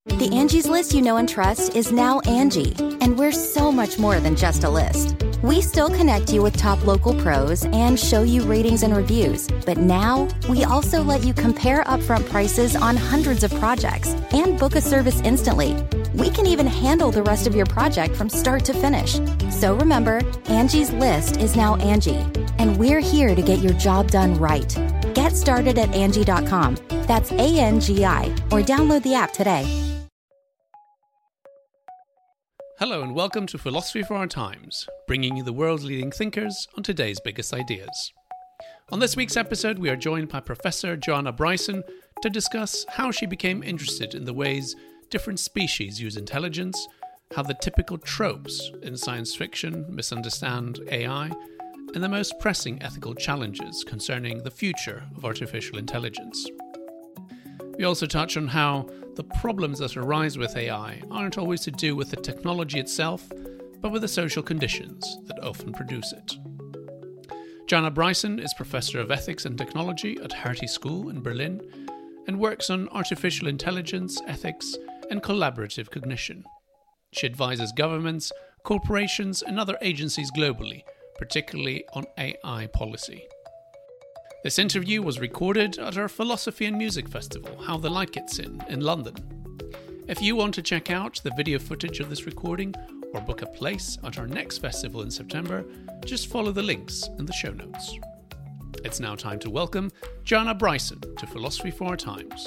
The Angie's List you know and trust is now Angie, and we're so much more than just a list. We still connect you with top local pros and show you ratings and reviews, but now we also let you compare upfront prices on hundreds of projects and book a service instantly. We can even handle the rest of your project from start to finish. So remember, Angie's List is now Angie, and we're here to get your job done right. Get started at Angie.com. That's ANGI, or download the app today. Hello and welcome to Philosophy for Our Times, bringing you the world's leading thinkers on today's biggest ideas. On this week's episode, we are joined by Professor Joanna Bryson to discuss how she became interested in the ways different species use intelligence, how the typical tropes in science fiction misunderstand AI, and the most pressing ethical challenges concerning the future of artificial intelligence. We also touch on how the problems that arise with AI aren't always to do with the technology itself, but with the social conditions that often produce it. Joanna Bryson is Professor of Ethics and Technology at Hertie School in Berlin and works on artificial intelligence, ethics, and collaborative cognition. She advises governments, corporations, and other agencies globally, particularly on AI policy. This interview was recorded at our Philosophy and Music Festival, How the Light Gets In London. If you want to check out the video footage of this recording or book a place at our next festival in September, just follow the links in the show notes. It's now time to welcome Joanna Bryson to Philosophy for Our Times.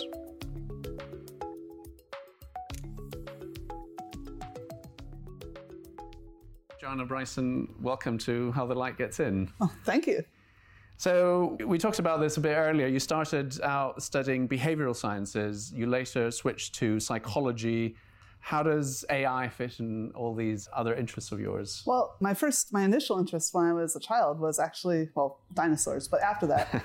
Joanna Bryson, welcome to How the Light Gets In. Oh, thank you. So we talked about this a bit earlier. You started out studying behavioral sciences. You later switched to psychology. How does AI fit in all these other interests of yours? Well, my initial interest when I was a child was actually, dinosaurs. But after that,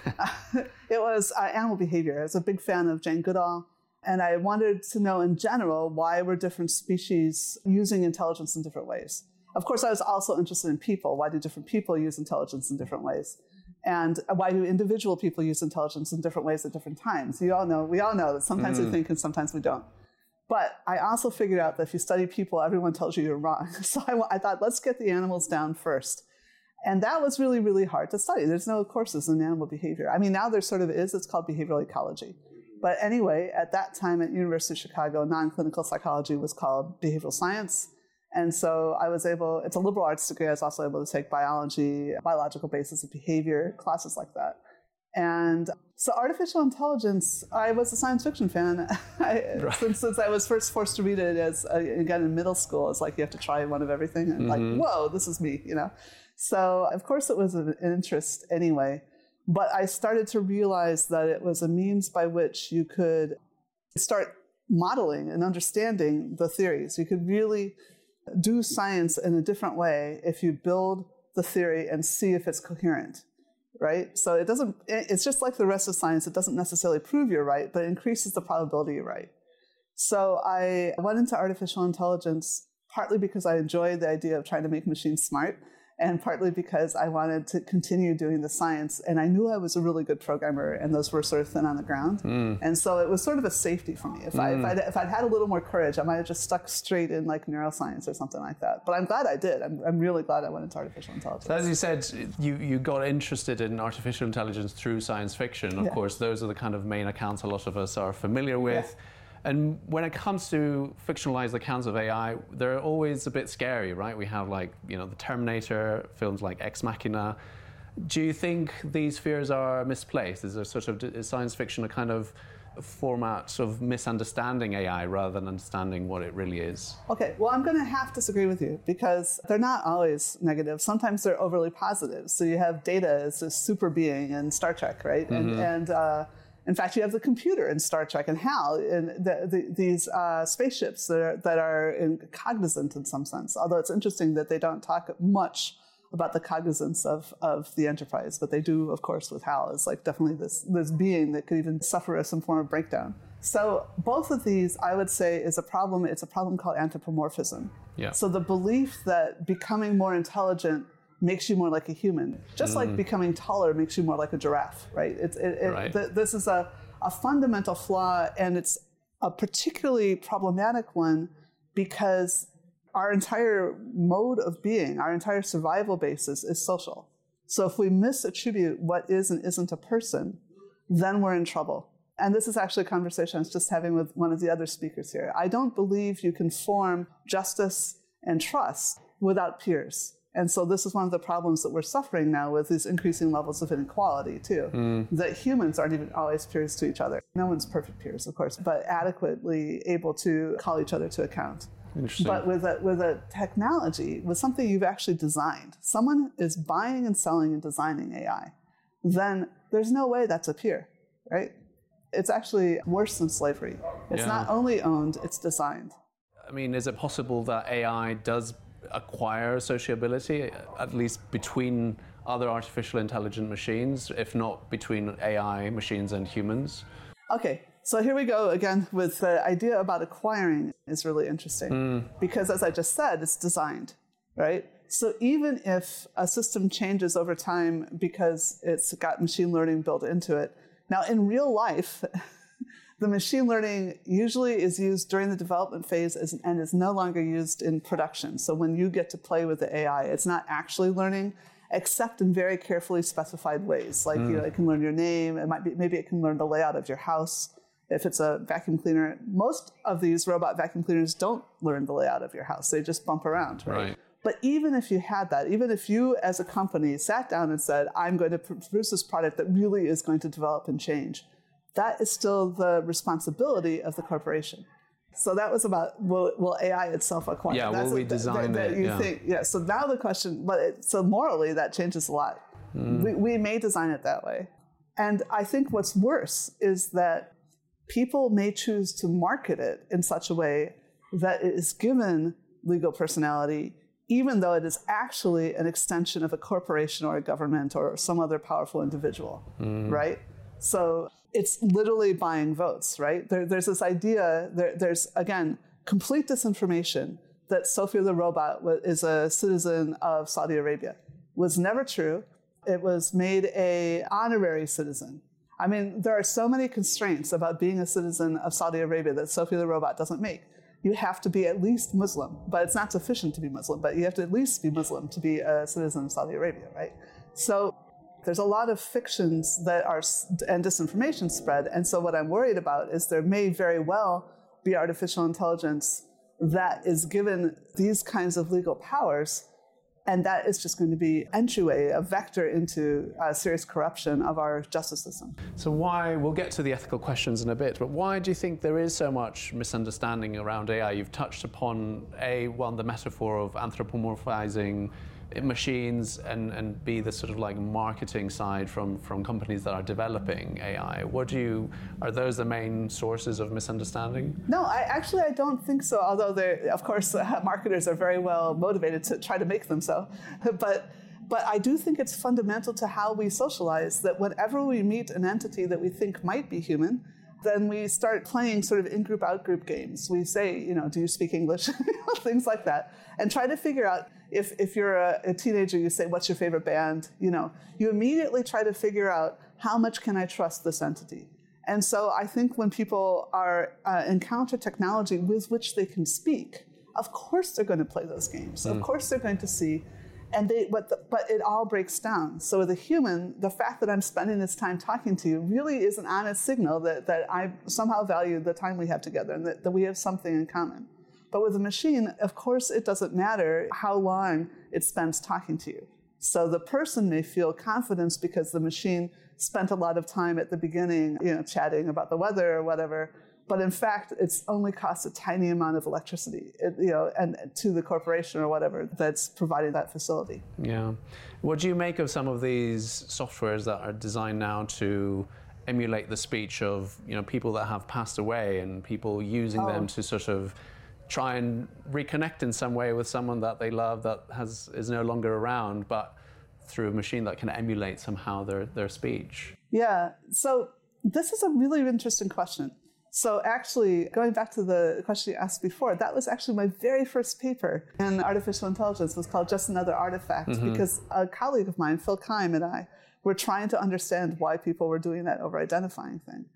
it was animal behavior. I was a big fan of Jane Goodall. And I wanted to know in general, why were different species using intelligence in different ways? Of course, I was also interested in people. Why do different people use intelligence in different ways? And why do individual people use intelligence in different ways at different times? We all know that sometimes we think and sometimes we don't. But I also figured out that if you study people, everyone tells you you're wrong. So I thought, let's get the animals down first. And that was really, really hard to study. There's no courses in animal behavior. I mean, now there sort of is. It's called behavioral ecology. But anyway, at that time at University of Chicago, non-clinical psychology was called behavioral science. And so it's a liberal arts degree. I was also able to take biology, biological basis of behavior, classes like that. And so artificial intelligence, I was a science fiction fan. Since I was first forced to read it again in middle school, it's like you have to try one of everything. And like, whoa, this is me, you know? So of course it was an interest anyway. But I started to realize that it was a means by which you could start modeling and understanding the theories. You could really do science in a different way if you build the theory and see if it's coherent, right? So it's just like the rest of science. It doesn't necessarily prove you're right, but it increases the probability you're right. So I went into artificial intelligence partly because I enjoyed the idea of trying to make machines smart, and partly because I wanted to continue doing the science. And I knew I was a really good programmer, and those were sort of thin on the ground. And so it was sort of a safety for me. If I'd had a little more courage, I might have just stuck straight in like neuroscience or something like that. But I'm glad I did. I'm really glad I went into artificial intelligence. So as you said, you got interested in artificial intelligence through science fiction. Of course, those are the kind of main accounts a lot of us are familiar with. Yeah. And when it comes to fictionalized accounts of AI, they're always a bit scary, right? We have the Terminator, films like Ex Machina. Do you think these fears are misplaced? Is science fiction a kind of format of misunderstanding AI rather than understanding what it really is? Okay, well, I'm going to have to disagree with you because they're not always negative. Sometimes they're overly positive. So you have Data as a super being in Star Trek, right? And in fact, you have the computer in Star Trek and HAL, and these spaceships that are cognizant in some sense. Although it's interesting that they don't talk much about the cognizance of the Enterprise, but they do, of course, with HAL. It's like definitely this being that could even suffer some form of breakdown. So both of these, I would say, is a problem. It's a problem called anthropomorphism. Yeah. So the belief that becoming more intelligent makes you more like a human, just like becoming taller makes you more like a giraffe, right? This is a fundamental flaw, and it's a particularly problematic one because our entire mode of being, our entire survival basis is social. So if we misattribute what is and isn't a person, then we're in trouble. And this is actually a conversation I was just having with one of the other speakers here. I don't believe you can form justice and trust without peers. And so this is one of the problems that we're suffering now with these increasing levels of inequality, too, that humans aren't even always peers to each other. No one's perfect peers, of course, but adequately able to call each other to account. Interesting. But with a technology, with something you've actually designed, someone is buying and selling and designing AI, then there's no way that's a peer, right? It's actually worse than slavery. It's not only owned, it's designed. I mean, is it possible that AI does acquire sociability, at least between other artificial intelligent machines, if not between AI, machines, and humans? Okay, so here we go again with the idea about acquiring is really interesting. Because as I just said, it's designed, right? So even if a system changes over time because it's got machine learning built into it, now in real life, the machine learning usually is used during the development phase and is no longer used in production. So when you get to play with the AI, it's not actually learning, except in very carefully specified ways. Like, it can learn your name. Maybe it can learn the layout of your house. If it's a vacuum cleaner, most of these robot vacuum cleaners don't learn the layout of your house. They just bump around, right? But even if you had that, even if you as a company sat down and said, I'm going to produce this product that really is going to develop and change, that is still the responsibility of the corporation. So that was about, will AI itself acquire? Yeah, will we design it? So now the question, so morally that changes a lot. We may design it that way. And I think what's worse is that people may choose to market it in such a way that it is given legal personality, even though it is actually an extension of a corporation or a government or some other powerful individual, right? So it's literally buying votes, right? There's this idea, there's, again, complete disinformation that Sophia the robot is a citizen of Saudi Arabia. Was never true. It was made an honorary citizen. I mean, there are so many constraints about being a citizen of Saudi Arabia that Sophia the robot doesn't make. You have to be at least Muslim, but it's not sufficient to be Muslim, but you have to at least be Muslim to be a citizen of Saudi Arabia, right? So there's a lot of fictions that are, and disinformation spread, and so what I'm worried about is there may very well be artificial intelligence that is given these kinds of legal powers, and that is just going to be entryway, a vector into serious corruption of our justice system. So why, we'll get to the ethical questions in a bit, but why do you think there is so much misunderstanding around AI? You've touched upon the metaphor of anthropomorphizing machines, and B, the sort of like marketing side from companies that are developing AI. Are those the main sources of misunderstanding? No, I don't think so, although of course marketers are very well motivated to try to make them so. But I do think it's fundamental to how we socialize, that whenever we meet an entity that we think might be human, then we start playing sort of in-group, out-group games. We say, do you speak English? Things like that. And try to figure out, if you're a teenager, you say, what's your favorite band? You immediately try to figure out, how much can I trust this entity? And so I think when people encounter technology with which they can speak, of course they're going to play those games. Of course they're going to see. But it all breaks down. So with a human, the fact that I'm spending this time talking to you really is an honest signal that I somehow value the time we have together and that we have something in common. But with a machine, of course, it doesn't matter how long it spends talking to you. So the person may feel confidence because the machine spent a lot of time at the beginning, chatting about the weather or whatever. But in fact, it's only costs a tiny amount of electricity, and to the corporation or whatever that's providing that facility. Yeah. What do you make of some of these softwares that are designed now to emulate the speech of people that have passed away, and people using them to sort of try and reconnect in some way with someone that they love that is no longer around, but through a machine that can emulate somehow their speech? Yeah. So this is a really interesting question. So actually, going back to the question you asked before, that was actually my very first paper in artificial intelligence. It was called Just Another Artifact, because a colleague of mine, Phil Keim, and I were trying to understand why people were doing that over-identifying thing.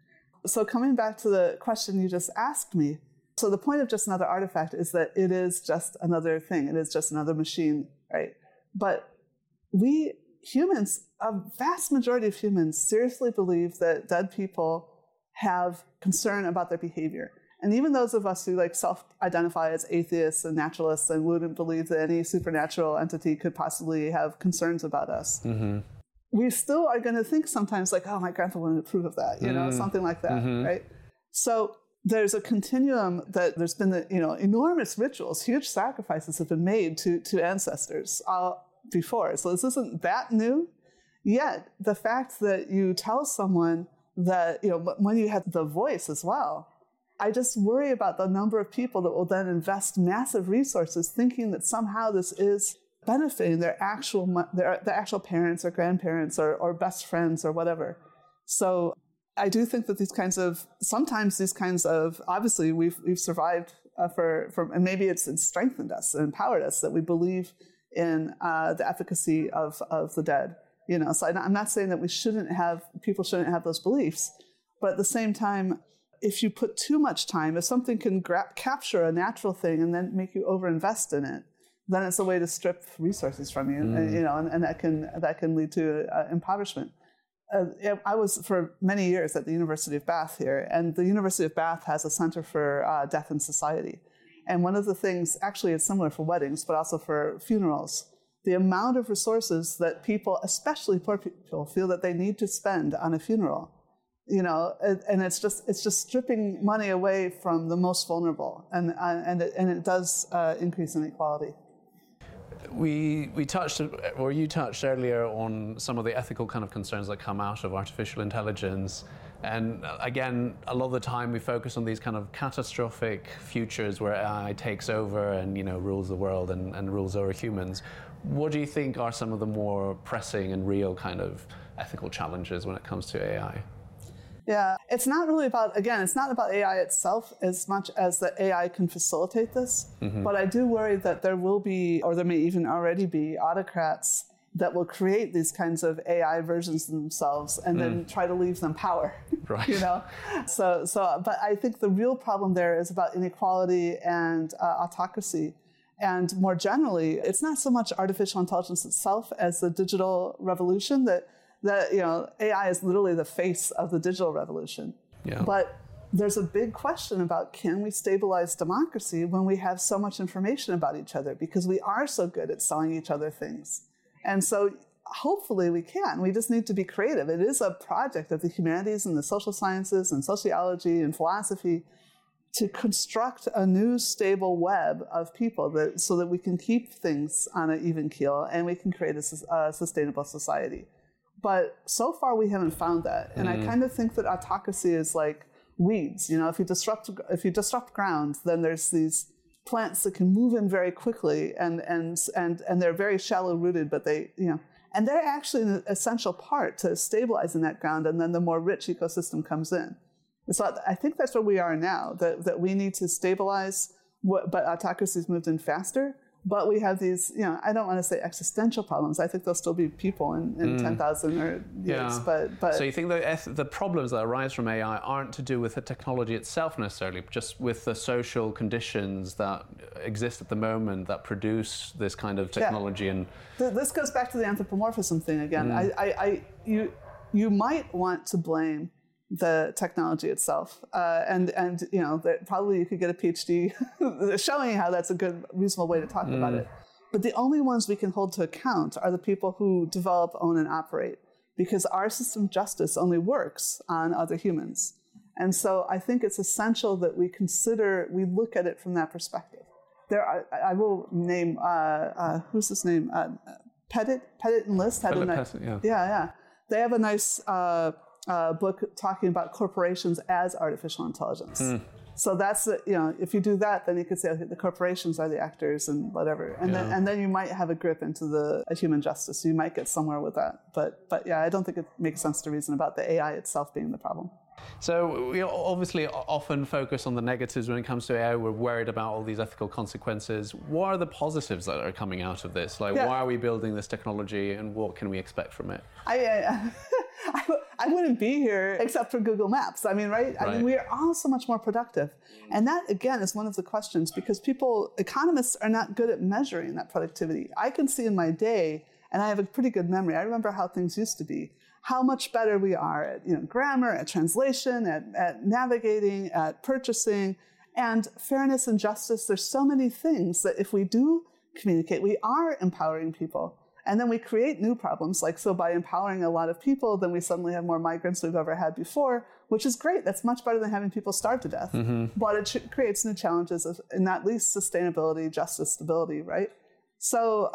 So coming back to the question you just asked me, so the point of just another artifact is that it is just another thing. It is just another machine, right? But we humans, a vast majority of humans, seriously believe that dead people have concern about their behavior. And even those of us who self-identify as atheists and naturalists and wouldn't believe that any supernatural entity could possibly have concerns about us, we still are going to think sometimes oh, my grandpa wouldn't approve of that, something like that, right? So there's a continuum that there's been, enormous rituals, huge sacrifices have been made to ancestors before. So this isn't that new. Yet the fact that you tell someone that, when you have the voice as well, I just worry about the number of people that will then invest massive resources thinking that somehow this is benefiting their actual parents or grandparents or best friends or whatever. So I do think that sometimes these kinds of, obviously we've survived and maybe it's strengthened us and empowered us that we believe in the efficacy of the dead. So I'm not saying that people shouldn't have those beliefs, but at the same time, if you put too much time, if something can capture a natural thing and then make you overinvest in it, then it's a way to strip resources from you, and that can lead to impoverishment. I was for many years at the University of Bath here, and the University of Bath has a Center for Death and Society. And one of the things, actually it's similar for weddings, but also for funerals, the amount of resources that people, especially poor people, feel that they need to spend on a funeral, and it's just stripping money away from the most vulnerable, and it does increase inequality. You touched earlier on some of the ethical kind of concerns that come out of artificial intelligence. And again, a lot of the time we focus on these kind of catastrophic futures where AI takes over and, rules the world and rules over humans. What do you think are some of the more pressing and real kind of ethical challenges when it comes to AI? Yeah, it's not about AI itself as much as that AI can facilitate this. But I do worry that there will be, or there may even already be, autocrats that will create these kinds of AI versions of themselves and then try to leave them power. Right. But I think the real problem there is about inequality and autocracy. And more generally, it's not so much artificial intelligence itself as the digital revolution that AI is literally the face of the digital revolution. Yeah. But there's a big question about, can we stabilize democracy when we have so much information about each other? Because we are so good at selling each other things. And so hopefully we can. We just need to be creative. It is a project of the humanities and the social sciences and sociology and philosophy to construct a new stable web of people so that we can keep things on an even keel and we can create a sustainable society. But so far we haven't found that. And I kind of think that autocracy is like weeds. If you disrupt ground, then there's these plants that can move in very quickly and they're very shallow rooted, but and they're actually an essential part to stabilizing that ground, and then the more rich ecosystem comes in. So I think that's where we are now, that we need to stabilize but autocracy's moved in faster. But we have these, I don't want to say existential problems. I think there'll still be people in 10,000 years. Yeah. But so you think the problems that arise from AI aren't to do with the technology itself necessarily, but just with the social conditions that exist at the moment that produce this kind of technology? And this goes back to the anthropomorphism thing again. You might want to blame the technology itself, and probably you could get a PhD showing how that's a good, reasonable way to talk about it. But the only ones we can hold to account are the people who develop, own, and operate, because our system of justice only works on other humans. And so I think it's essential that we look at it from that perspective. I will name who's his name? Pettit and List had They have a nice book talking about corporations as artificial intelligence. So that's if you do that, then you could say, okay, the corporations are the actors and whatever, and then you might have a grip into the human justice. So you might get somewhere with that. But yeah, I don't think it makes sense to reason about the AI itself being the problem. So we obviously often focus on the negatives when it comes to AI. We're worried about all these ethical consequences. What are the positives that are coming out of this? Why are we building this technology, and what can we expect from it? I wouldn't be here except for Google Maps. I mean, right? I mean, we are all so much more productive. And that, again, is one of the questions, because economists are not good at measuring that productivity. I can see in my day, and I have a pretty good memory. I remember how things used to be, how much better we are at grammar, at translation, at navigating, at purchasing, and fairness and justice. There's so many things that if we do communicate, we are empowering people. And then we create new problems. So by empowering a lot of people, then we suddenly have more migrants than we've ever had before, which is great. That's much better than having people starve to death. But it creates new challenges in not least sustainability, justice, stability, right? So,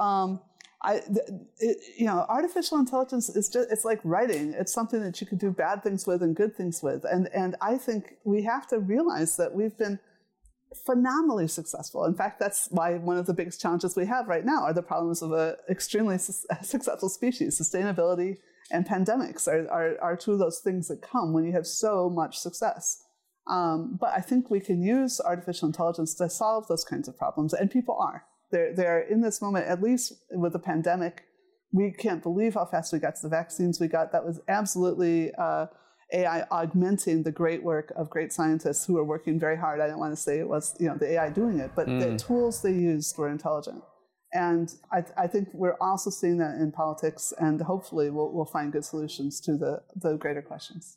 artificial intelligence it's like writing. It's something that you can do bad things with and good things with. And I think we have to realize that we've been phenomenally successful. In fact, that's why one of the biggest challenges we have right now are the problems of an extremely successful species. Sustainability and pandemics are two of those things that come when you have so much success. But I think we can use artificial intelligence to solve those kinds of problems, and people are. They're in this moment, at least with the pandemic. We can't believe how fast we got to the vaccines we got. That was absolutely AI augmenting the great work of great scientists who are working very hard. I don't want to say it was the AI doing it, but the tools they used were intelligent. And I think we're also seeing that in politics, and hopefully we'll find good solutions to the greater questions.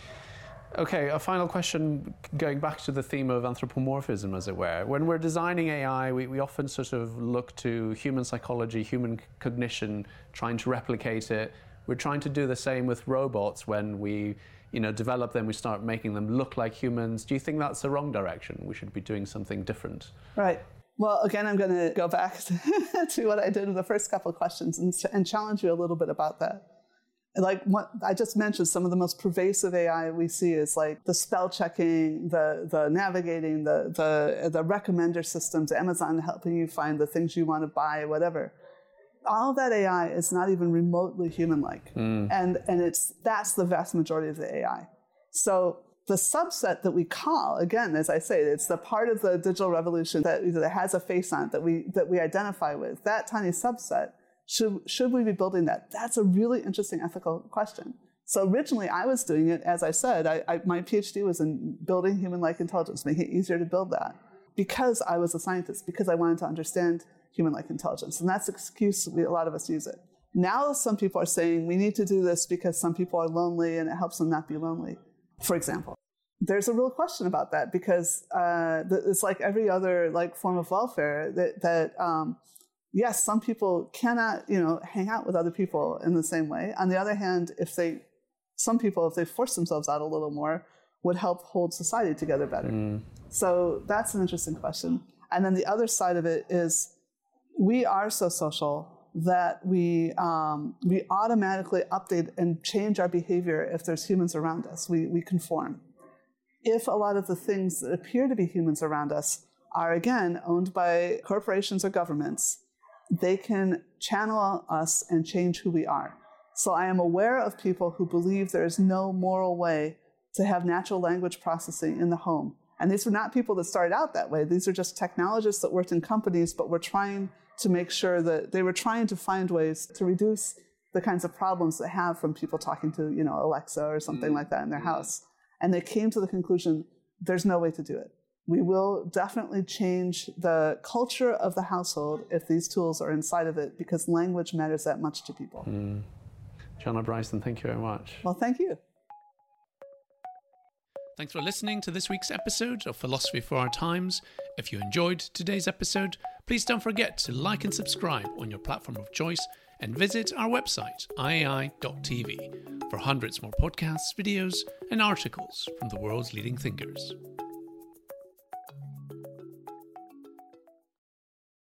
Okay, a final question, going back to the theme of anthropomorphism, as it were. When we're designing AI, we often sort of look to human psychology, human cognition, trying to replicate it. We're trying to do the same with robots. When we develop them, we start making them look like humans. Do you think that's the wrong direction? We should be doing something different. Right. Well, again, I'm going to go back to what I did with the first couple of questions and challenge you a little bit about that. Like what I just mentioned, some of the most pervasive AI we see is like the spell checking, the navigating, the recommender systems, Amazon helping you find the things you want to buy, whatever. All of that AI is not even remotely human-like. And that's the vast majority of the AI. So the subset that we call, again, as I say, it's the part of the digital revolution that has a face on it, that we identify with, that tiny subset, should we be building that? That's a really interesting ethical question. So originally I was doing it, as I said, my PhD was in building human-like intelligence, making it easier to build that, because I was a scientist, because I wanted to understand human-like intelligence. And that's the excuse a lot of us use it. Now some people are saying we need to do this because some people are lonely and it helps them not be lonely, for example. There's a real question about that, because it's like every other form of welfare that yes, some people cannot hang out with other people in the same way. On the other hand, some people, if they force themselves out a little more, would help hold society together better. So that's an interesting question. And then the other side of it is, we are so social that we automatically update and change our behavior if there's humans around us. We conform. If a lot of the things that appear to be humans around us are, again, owned by corporations or governments, they can channel us and change who we are. So I am aware of people who believe there is no moral way to have natural language processing in the home. And these were not people that started out that way. These are just technologists that worked in companies, but were trying to make sure that they were trying to find ways to reduce the kinds of problems they have from people talking to, Alexa or something like that in their house. And they came to the conclusion, there's no way to do it. We will definitely change the culture of the household if these tools are inside of it, because language matters that much to people. Joanna Bryson, thank you very much. Well, thank you. Thanks for listening to this week's episode of Philosophy for Our Times. If you enjoyed today's episode, please don't forget to like and subscribe on your platform of choice, and visit our website, iai.tv, for hundreds more podcasts, videos, and articles from the world's leading thinkers.